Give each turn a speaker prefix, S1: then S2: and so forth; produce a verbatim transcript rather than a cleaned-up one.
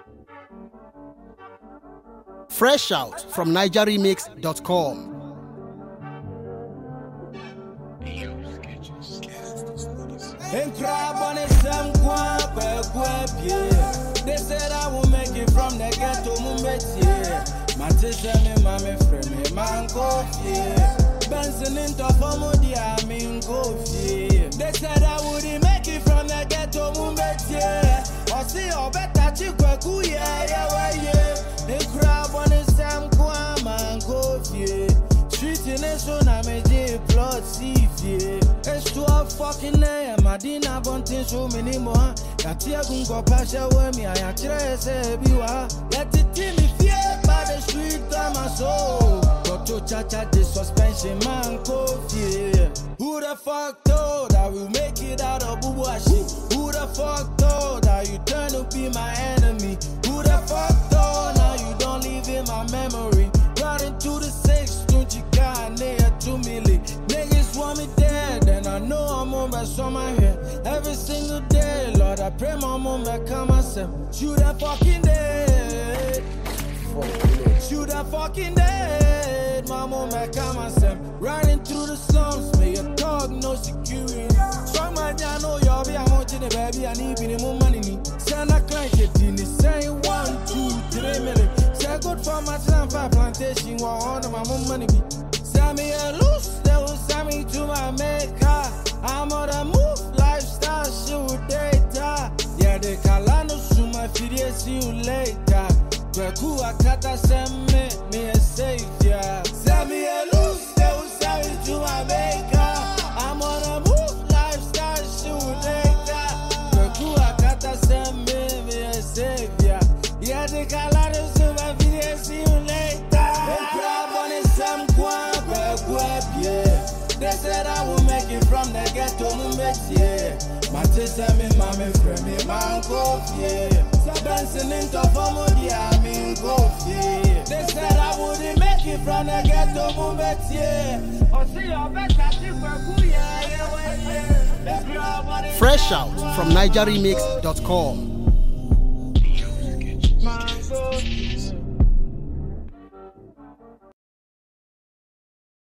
S1: Fresh out from niger remix dot com.
S2: They said I will make it from the ghetto Mumbeti. My teacher, me, mommy, friend, me, man, coffee. Benson into Famodi, I'm in coffee. They said I wouldn't make it from the ghetto Mumbeti. Or see, or better, Chikwaku, yeah, yeah, yeah. They crab on the Sam Kwan, man, coffee. Street in a son, I'm a J plot, C V. It's to a fucking name, I didn't have one thing so many more. Katia Gungo Pasha, where me, I actually say, Biwa. Let it team me fear by the street of my soul. Got to chacha the suspension, man, coffee. Who the fuck told I will make it out of Bubuashi? Who the fuck told that you turn to be my enemy? Who the fuck told now you don't live in my memory? Riding to the six, don't you got near two million? Niggas want me dead, and I know I'm on my summer here. Every single day, Lord, I pray my mom back come myself. Shoot that fucking dead. Shoot that fucking dead. My mom back come myself. Riding through the slums, may a dog, no security. Strong man, I know y'all be a hunting the baby, I need me more money. Send a client, it say one, two, three million. Say good for my time, five plantation, while all of my money be. Send me a loose, they will send me to my maker. I'm on the move, lifestyle, shoot data. Yeah, they call on us to my video, see you later. Kweku akata send me, me a savior. Send me a loose, they will send me to my maker. I'm on the move, lifestyle, shoot data. Kweku akata send me, me a savior. Yeah, they call on us to my video, see you later. They grab on it, some kwan, kweku, yeah. They said I will make it from the ghetto Mumbeti. My sister, me, mommy, friend, me, man, coffee. Benson into Famodi, I'm in coffee. They said I wouldn't make it from the ghetto Mumbeti. Or see your better, Chikwaku, yeah, yeah, yeah.
S1: Fresh out from niger remix dot com.